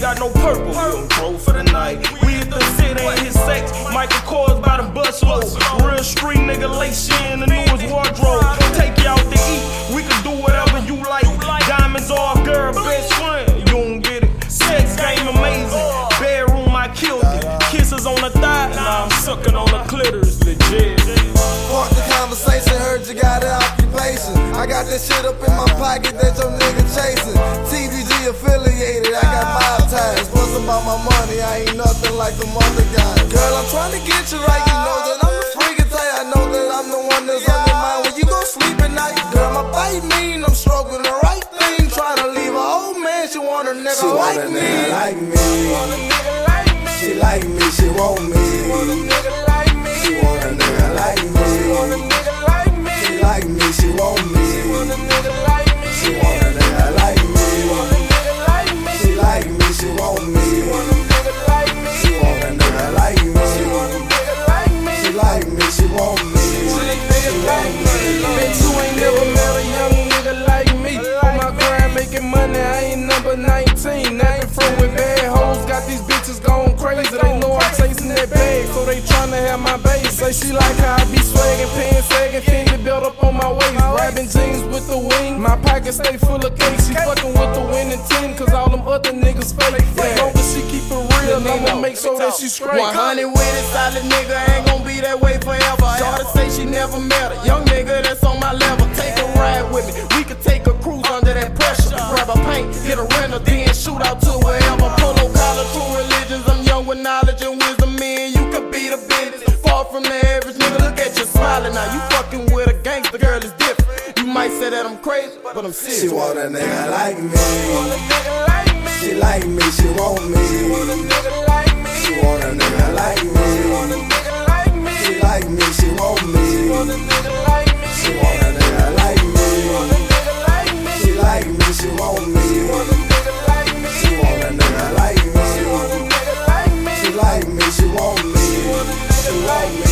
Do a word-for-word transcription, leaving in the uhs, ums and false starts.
got no purple. We on road for the night. We hit the city and hit sex. Michael Kors by the busload. Real street nigga lace in the newest wardrobe. Take you out to eat. We can do whatever you like. Diamonds off, girl, best friend. You don't get it. Sex game amazing. Bedroom, I killed it. Kisses on the thigh. Now I'm sucking on the clitoris. Legit. Part the conversation, heard you got an occupation. I got that shit up in my pocket that your nigga chasing. T V G affiliated, I got mob ties. What's about my money? I ain't nothing like the other guys. Girl, I'm trying to get you right. You know that I'm the freaking type. I know that I'm the one that's on your mind when you go sleep at night. Girl, my bite mean, I'm stroking the right thing. Trying to leave a old man, she want a nigga she like want a me. Nigga like me. She want a nigga like me. She like me, she want me. She want a nigga like me. She want a nigga like me. She want a nigga like me. She like me, she want me. She want a nigga like me. She want a nigga like me. She want a nigga like me. She like me, she want me. She want a nigga like me. She want a nigga like me. She want a nigga like me. She like me, she want me. She like me. Bitch, you ain't never met a young nigga like me. On my grind making money, I ain't number nineteen. Nothing from with bad hoes, got these bitches going crazy. They know I'm chasing that bag, so they tryna have my base. Say she like how I be swaggin', pants sagging, Fendi built up on my waist. Grabbing jeans with the wing, my pocket stay full of cake. She fucking with the winning team, cause all them other niggas fake. As long as she keep it real, I'ma make sure that she straight. one hundred with it, solid nigga, ain't gon' be that way forever. Shorty say she never met a young nigga that's on my level. Take a ride with me, we could take a cruise under that pressure. Grab a paint, hit a rental, then shoot out to wherever. Polo collar, true religions, I'm young with knowledge and wisdom. Man, you could be the business. Far from the average nigga, look at you smiling now. You fucking with a gangster, girl, is different. You might say that I'm crazy, but I'm serious. She want a nigga like me. She want a nigga like me. She like me, she want me. She want a nigga like me. She want a nigga like me. She want a nigga like me. She like me, she want me. She want a nigga like me. She want a nigga like me. She want a nigga like me. She like me, she want me. She want a nigga like me. She want a nigga like me. She want a nigga like me. She like me, she want me. She want a nigga like me.